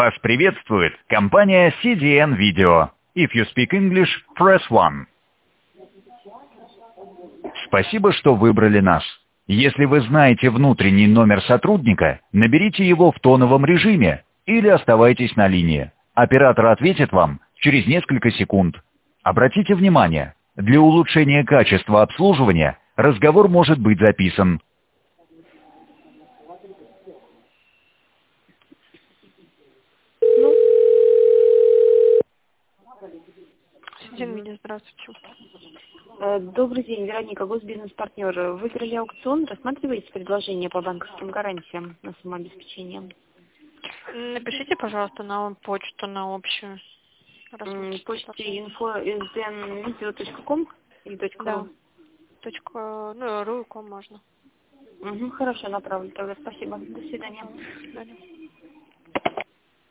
Вас приветствует компания CDN Video. If you speak English, press 1. Спасибо, что выбрали нас. Если вы знаете внутренний номер сотрудника, наберите его в тоновом режиме или оставайтесь на линии. Оператор ответит вам через несколько секунд. Обратите внимание, для улучшения качества обслуживания разговор может быть записан. День меня, здравствуйте. Добрый день, Вероника, госбизнес-партнер. Выиграли аукцион, рассматриваете предложение по банковским гарантиям на самообеспечение? Напишите, пожалуйста, на почту, на общую. Почте info@sdnvideo.com или Да. .ru? .ru.com можно. Хорошо, направлю тогда. Спасибо. До свидания. До свидания.